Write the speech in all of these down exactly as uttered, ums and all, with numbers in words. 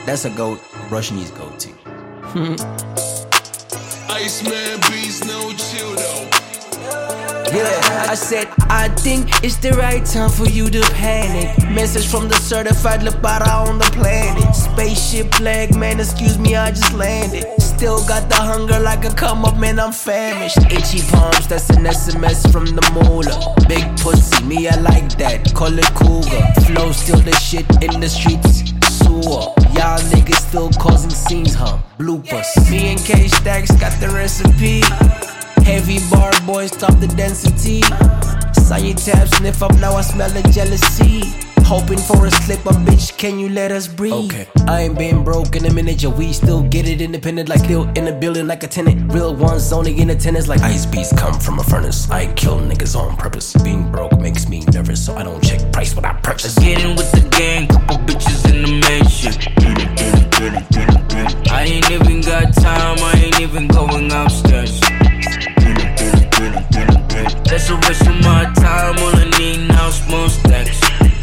That's a goat. Brush needs goatee. Iceman beats no chill though. Yeah, I said, I think it's the right time for you to panic. Message from the certified Labara on the planet. Spaceship flag, man, excuse me, I just landed. Still got the hunger like a come up, man, I'm famished. Itchy palms, that's an S M S from the moolah. Big pussy, me, I like that, call it cougar. Flow still the shit in the streets, sewer. Y'all niggas still causing scenes, huh? Bloopers. Me and K Stacks got the recipe. Heavy bar boys, stop the density. Sign your tab, sniff up, now I smell the jealousy. Hoping for a slip up, bitch, can you let us breathe? Okay. I ain't been broke in a minute, yeah, we still get it independent. Like still in the building like a tenant. Real ones only in attendance like ice beasts come from a furnace. I kill niggas on purpose. Being broke makes me nervous, so I don't check price when I purchase. Getting with the gang, couple bitches in the mansion. I ain't even got time, I ain't even going upstairs. That's a waste of my time, all I need now is more stacks.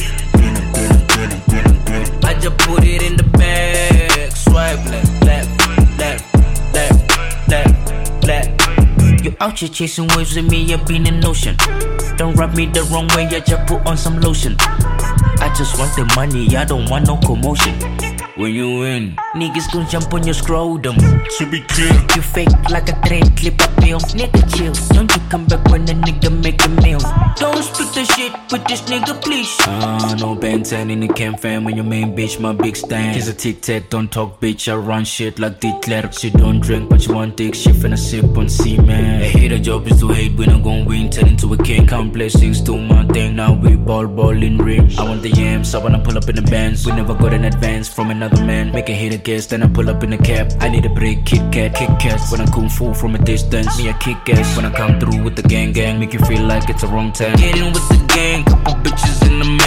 I just put it in the bag, swipe left, left, left, left, left, left. You out here chasing waves with me, I've been in ocean. Don't rub me the wrong way, I just put on some lotion. I just want the money, I don't want no commotion. When you win, niggas gon' jump on your scrotum. To be clear, you fake like a trade clip up bill. Nigga chill, don't you come back when a nigga make a meal. Don't speak the shit with this nigga please. Ah, uh, no Ben ten in the camp fam. When your main bitch, my big stand. Here's a tic-tac, don't talk bitch, I run shit like Hitler. She don't drink but you want take shit and a sip on semen. A hater job is to hate, we not gon' win. Turn into a king, count blessings, do my thing. Now we ball ball in ring. I want the yams, I wanna pull up in the bands. We never got an advance from another man. Make a hit a guess, then I pull up in the cab. I need a break, Kit Kat, kick cats. When I kung fu from a distance, me a kick ass. When I come through with the gang gang, make you feel like it's the wrong time. Getting with the gang, couple bitches in the